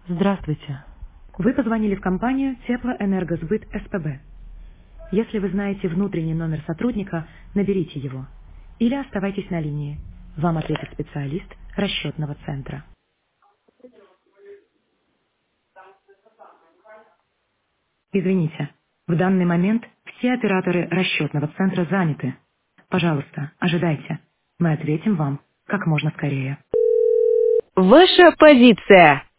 Здравствуйте. Вы позвонили в компанию Теплоэнергосбыт СПБ. Если вы знаете внутренний номер сотрудника, наберите его. Или оставайтесь на линии. Вам ответит специалист расчетного центра. Извините, в данный момент все операторы расчетного центра заняты. Пожалуйста, ожидайте. Мы ответим вам как можно скорее. Ваша позиция.